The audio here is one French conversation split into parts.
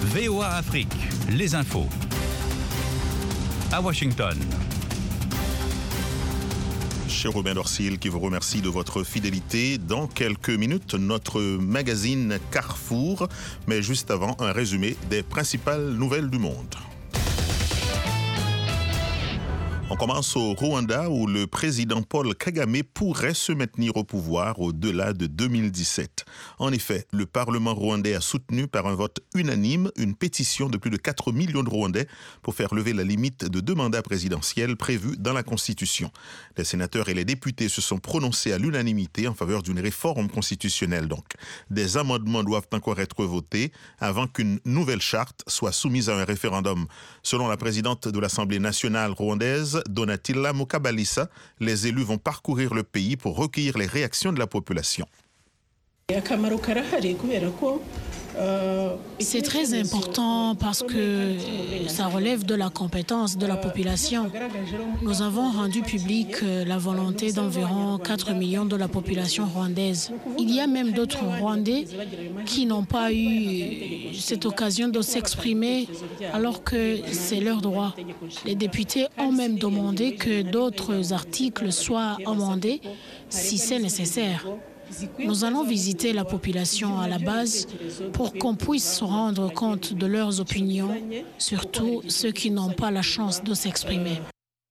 VOA Afrique, les infos. À Washington. Cher Robin Dorsil, qui vous remercie de votre fidélité. Dans quelques minutes, notre magazine Carrefour, mais juste avant, un résumé des principales nouvelles du monde. On commence au Rwanda où le président Paul Kagame pourrait se maintenir au pouvoir au-delà de 2017. En effet, le Parlement rwandais a soutenu par un vote unanime une pétition de plus de 4 millions de Rwandais pour faire lever la limite de 2 mandats présidentiels prévus dans la Constitution. Les sénateurs et les députés se sont prononcés à l'unanimité en faveur d'une réforme constitutionnelle. Donc, des amendements doivent encore être votés avant qu'une nouvelle charte soit soumise à un référendum. Selon la présidente de l'Assemblée nationale rwandaise, Donatilla Mukabalisa, les élus vont parcourir le pays pour recueillir les réactions de la population. C'est très important parce que ça relève de la compétence de la population. Nous avons rendu publique la volonté d'environ 4 millions de la population rwandaise. Il y a même d'autres Rwandais qui n'ont pas eu cette occasion de s'exprimer alors que c'est leur droit. Les députés ont même demandé que d'autres articles soient amendés si c'est nécessaire. Nous allons visiter la population à la base pour qu'on puisse se rendre compte de leurs opinions, surtout ceux qui n'ont pas la chance de s'exprimer.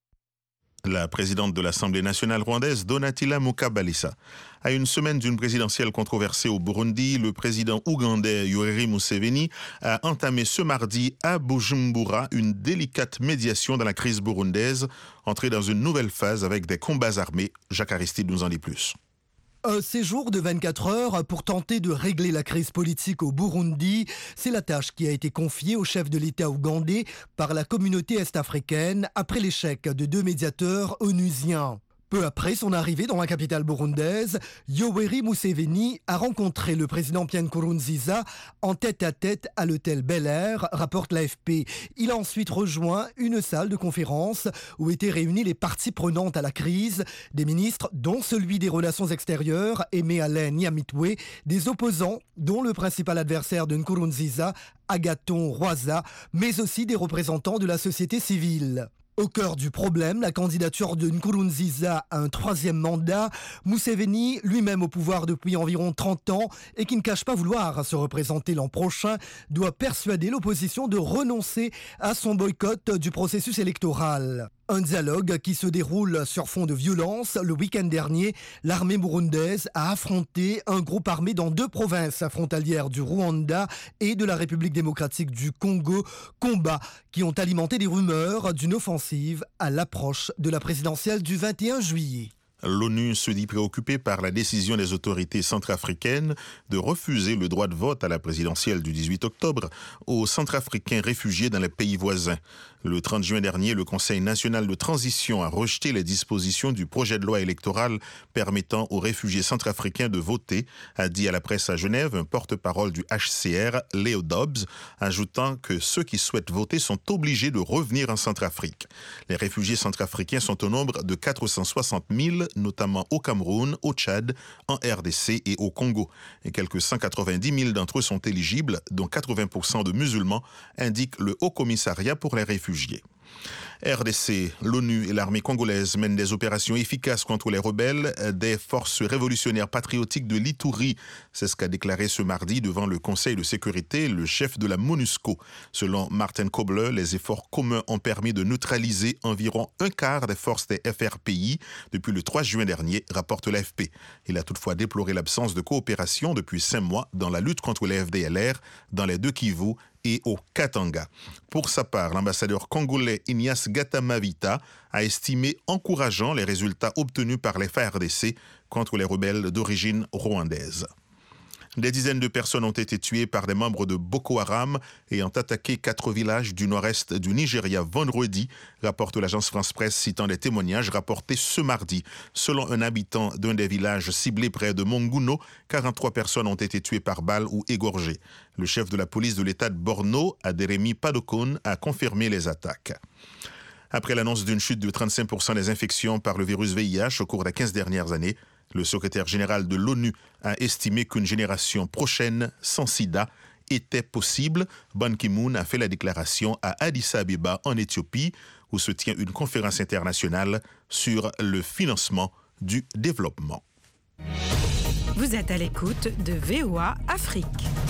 La présidente de l'Assemblée nationale rwandaise, Donatilla Mukabalisa. À une semaine d'une présidentielle controversée au Burundi, le président ougandais Yoweri Museveni a entamé ce mardi à Bujumbura une délicate médiation dans la crise burundaise, entrée dans une nouvelle phase avec des combats armés. Jacques Aristide nous en dit plus. Un séjour de 24 heures pour tenter de régler la crise politique au Burundi, c'est la tâche qui a été confiée au chef de l'État ougandais par la communauté est-africaine après l'échec de 2 médiateurs onusiens. Peu après son arrivée dans la capitale burundaise, Yoweri Museveni a rencontré le président Pierre Nkurunziza en tête-à-tête à l'hôtel Bel Air, rapporte l'AFP. Il a ensuite rejoint une salle de conférence où étaient réunies les parties prenantes à la crise, des ministres dont celui des Relations extérieures, Aimé Alain Nyamitwe, des opposants dont le principal adversaire de Nkurunziza, Agathon Rwasa, mais aussi des représentants de la société civile. Au cœur du problème, la candidature de Nkurunziza à un 3e mandat, Museveni, lui-même au pouvoir depuis environ 30 ans et qui ne cache pas vouloir se représenter l'an prochain, doit persuader l'opposition de renoncer à son boycott du processus électoral. Un dialogue qui se déroule sur fond de violence. Le week-end dernier, l'armée burundaise a affronté un groupe armé dans 2 provinces frontalières du Rwanda et de la République démocratique du Congo, combats qui ont alimenté des rumeurs d'une offensive à l'approche de la présidentielle du 21 juillet. L'ONU se dit préoccupée par la décision des autorités centrafricaines de refuser le droit de vote à la présidentielle du 18 octobre aux Centrafricains réfugiés dans les pays voisins. Le 30 juin dernier, le Conseil national de transition a rejeté les dispositions du projet de loi électoral permettant aux réfugiés centrafricains de voter, a dit à la presse à Genève un porte-parole du HCR, Léo Dobbs, ajoutant que ceux qui souhaitent voter sont obligés de revenir en Centrafrique. Les réfugiés centrafricains sont au nombre de 460 000, notamment au Cameroun, au Tchad, en RDC et au Congo. Et quelques 190 000 d'entre eux sont éligibles, dont 80% de musulmans, indique le Haut Commissariat pour les réfugiés. RDC, l'ONU et l'armée congolaise mènent des opérations efficaces contre les rebelles des forces révolutionnaires patriotiques de l'Ituri. C'est ce qu'a déclaré ce mardi devant le Conseil de sécurité le chef de la MONUSCO. Selon Martin Kobler, les efforts communs ont permis de neutraliser environ un quart des forces des FRPI depuis le 3 juin dernier, rapporte l'AFP. Il a toutefois déploré l'absence de coopération depuis 5 mois dans la lutte contre les FDLR dans les 2 Kivu et au Katanga. Pour sa part, l'ambassadeur congolais Ignace Gatamavita a estimé encourageant les résultats obtenus par les FARDC contre les rebelles d'origine rwandaise. Des dizaines de personnes ont été tuées par des membres de Boko Haram ayant attaqué 4 villages du nord-est du Nigeria vendredi, rapporte l'agence France-Presse citant des témoignages rapportés ce mardi. Selon un habitant d'un des villages ciblés près de Monguno, 43 personnes ont été tuées par balles ou égorgées. Le chef de la police de l'État de Borno, Aderemi Padokone, a confirmé les attaques. Après l'annonce d'une chute de 35% des infections par le virus VIH au cours des 15 dernières années, le secrétaire général de l'ONU a estimé qu'une génération prochaine sans sida était possible. Ban Ki-moon a fait la déclaration à Addis Abeba en Éthiopie, où se tient une conférence internationale sur le financement du développement. Vous êtes à l'écoute de VOA Afrique.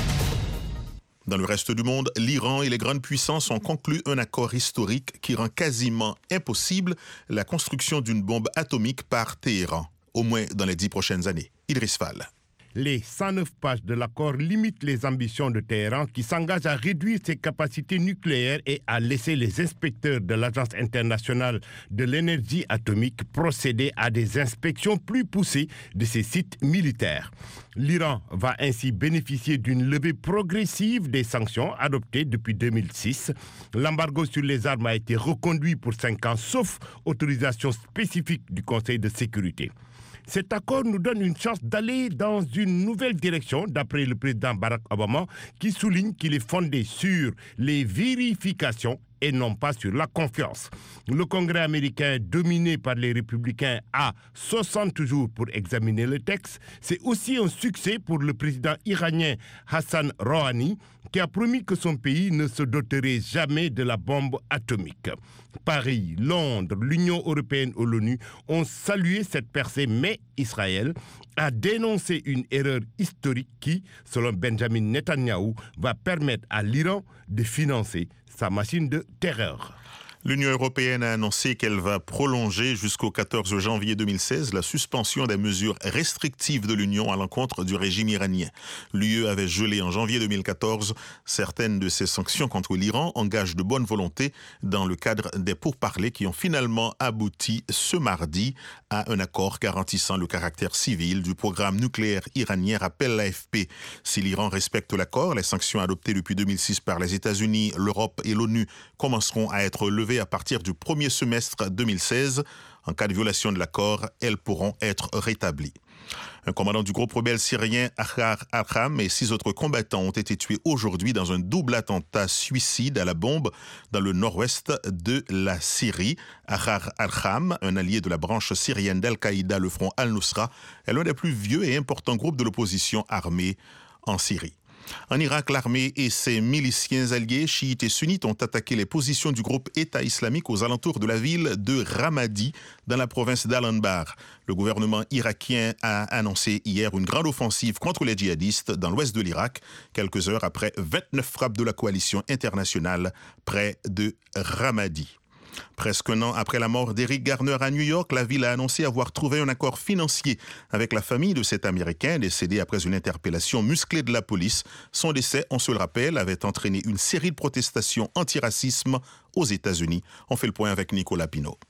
Dans le reste du monde, l'Iran et les grandes puissances ont conclu un accord historique qui rend quasiment impossible la construction d'une bombe atomique par Téhéran, au moins dans les 10 prochaines années. Idriss Fall. Les 109 pages de l'accord limitent les ambitions de Téhéran qui s'engage à réduire ses capacités nucléaires et à laisser les inspecteurs de l'Agence internationale de l'énergie atomique procéder à des inspections plus poussées de ses sites militaires. L'Iran va ainsi bénéficier d'une levée progressive des sanctions adoptées depuis 2006. L'embargo sur les armes a été reconduit pour 5 ans, sauf autorisation spécifique du Conseil de sécurité. Cet accord nous donne une chance d'aller dans une nouvelle direction, d'après le président Barack Obama, qui souligne qu'il est fondé sur les vérifications et non pas sur la confiance. Le Congrès américain, dominé par les républicains, a 60 jours pour examiner le texte. C'est aussi un succès pour le président iranien Hassan Rouhani, qui a promis que son pays ne se doterait jamais de la bombe atomique. Paris, Londres, l'Union européenne ou l'ONU ont salué cette percée, mais Israël a dénoncé une erreur historique qui, selon Benjamin Netanyahou, va permettre à l'Iran de financer sa machine de terreur. L'Union européenne a annoncé qu'elle va prolonger jusqu'au 14 janvier 2016 la suspension des mesures restrictives de l'Union à l'encontre du régime iranien. L'UE avait gelé en janvier 2014 certaines de ses sanctions contre l'Iran en gage de bonne volonté dans le cadre des pourparlers qui ont finalement abouti ce mardi à un accord garantissant le caractère civil du programme nucléaire iranien, rappelle l'AFP. Si l'Iran respecte l'accord, les sanctions adoptées depuis 2006 par les États-Unis, l'Europe et l'ONU commenceront à être levées à partir du premier semestre 2016. En cas de violation de l'accord, elles pourront être rétablies. Un commandant du groupe rebelle syrien Ahrar al-Sham et 6 autres combattants ont été tués aujourd'hui dans un double attentat suicide à la bombe dans le nord-ouest de la Syrie. Ahrar al-Sham, un allié de la branche syrienne d'Al-Qaïda, le Front Al-Nusra, est l'un des plus vieux et importants groupes de l'opposition armée en Syrie. En Irak, l'armée et ses miliciens alliés chiites et sunnites ont attaqué les positions du groupe État islamique aux alentours de la ville de Ramadi, dans la province d'Al-Anbar. Le gouvernement irakien a annoncé hier une grande offensive contre les djihadistes dans l'ouest de l'Irak, quelques heures après 29 frappes de la coalition internationale près de Ramadi. Presque un an après la mort d'Eric Garner à New York, la ville a annoncé avoir trouvé un accord financier avec la famille de cet Américain décédé après une interpellation musclée de la police. Son décès, on se le rappelle, avait entraîné une série de protestations antiracisme aux États-Unis. On fait le point avec Nicolas Pinault.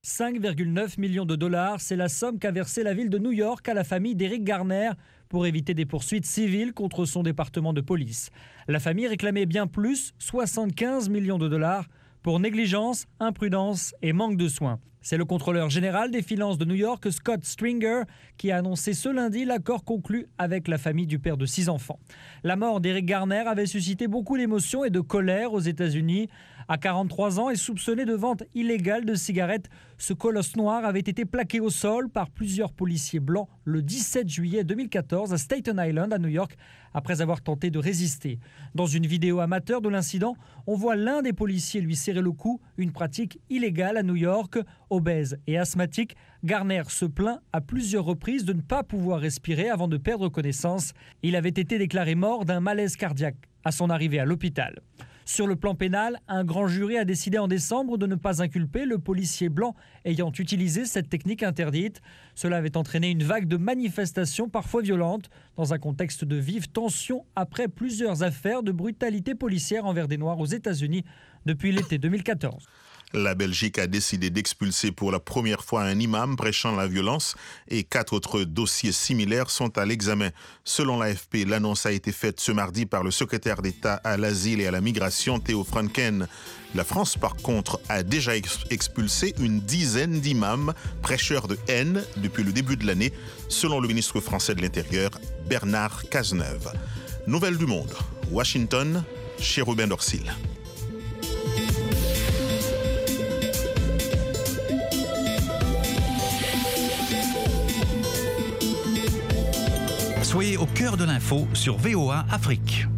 5,9 millions de dollars, c'est la somme qu'a versée la ville de New York à la famille d'Eric Garner pour éviter des poursuites civiles contre son département de police. La famille réclamait bien plus, 75 millions de dollars, pour négligence, imprudence et manque de soins. C'est le contrôleur général des finances de New York, Scott Stringer, qui a annoncé ce lundi l'accord conclu avec la famille du père de 6 enfants. La mort d'Eric Garner avait suscité beaucoup d'émotions et de colère aux États-Unis. À 43 ans et soupçonné de vente illégale de cigarettes, ce colosse noir avait été plaqué au sol par plusieurs policiers blancs le 17 juillet 2014 à Staten Island, à New York, après avoir tenté de résister. Dans une vidéo amateur de l'incident, on voit l'un des policiers lui serrer le cou, une pratique illégale à New York. Obèse et asthmatique, Garner se plaint à plusieurs reprises de ne pas pouvoir respirer avant de perdre connaissance. Il avait été déclaré mort d'un malaise cardiaque à son arrivée à l'hôpital. Sur le plan pénal, un grand jury a décidé en décembre de ne pas inculper le policier blanc ayant utilisé cette technique interdite. Cela avait entraîné une vague de manifestations parfois violentes dans un contexte de vive tension après plusieurs affaires de brutalité policière envers des Noirs aux États-Unis depuis l'été 2014. La Belgique a décidé d'expulser pour la première fois un imam prêchant la violence et 4 autres dossiers similaires sont à l'examen. Selon l'AFP, l'annonce a été faite ce mardi par le secrétaire d'État à l'asile et à la migration, Theo Franken. La France, par contre, a déjà expulsé une dizaine d'imams prêcheurs de haine depuis le début de l'année, selon le ministre français de l'Intérieur, Bernard Cazeneuve. Nouvelles du monde, Washington, chez Ruben Dorsil. Soyez au cœur de l'info sur VOA Afrique.